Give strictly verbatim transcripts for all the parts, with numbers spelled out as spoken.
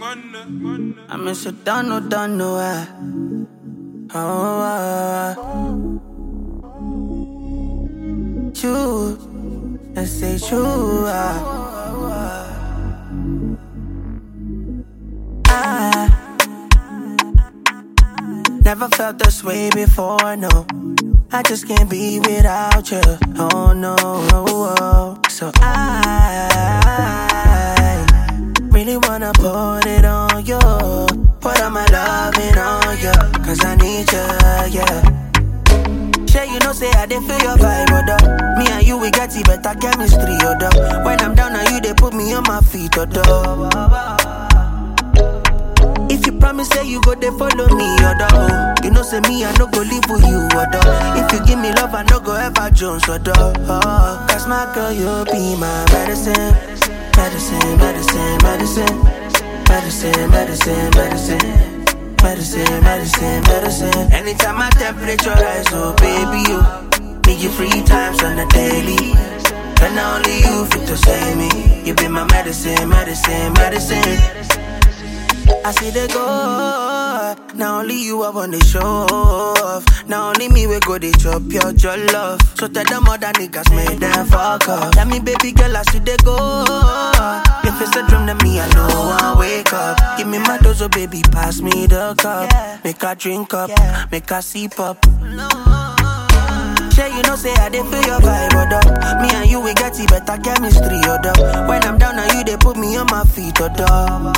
I miss a done, no, done, no, I. Oh, uh, true. Let's say true. Uh, I never felt this way before, no. I just can't be without you. Oh, no, oh, oh. So I really wanna put it on you. Put all my loving on you, cause I need you, yeah. Sure, you know, say I didn't feel your vibe, oh, duh. Me and you, we got it better chemistry, oh, duh. When I'm down on you, they put me on my feet, oh, duh. If you promise, say you go, they follow me, oh, duh. You know, say me, I no go live with you, oh, duh. If you give me love, I no go ever Jones, oh, duh. Cause my girl, you'll be my medicine. Medicine, medicine, medicine. Medicine, medicine, medicine. Medicine, medicine, medicine. Anytime my temperature rise, oh baby, you need you three times on the daily. And only you fit to save me. You be my medicine, medicine, medicine. I see they go. Now only you I want to show off. Now only me we go they chop your your love. So tell them other niggas make them fuck up. Tell me baby girl I see they go. If it's a dream then me I know I wake up. Give me my dose, oh baby pass me the cup. Make her drink up, make her sip up. Sure you know say I didn't feel your vibe, oh duh. Me and you we got it better chemistry, oh duh. When I'm down on you they put me on my feet, oh duh.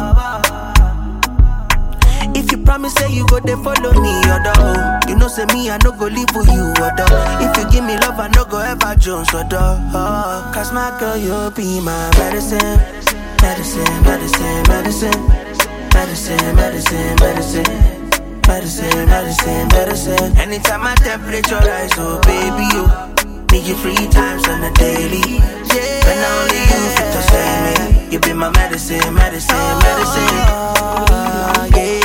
If you promise, say you go, they follow me, oh, duh. You know, say me, I no go live with you, oh, duh. If you give me love, I no go ever Jones, oh, duh. Cause my girl, you'll be my medicine. Medicine, medicine, medicine. Medicine, medicine, medicine. Medicine, medicine, medicine. Anytime my temperature rise, oh, baby, you need you three times on the daily. Yeah. And only you fit to save me. You be my medicine, medicine, medicine. Uh, yeah.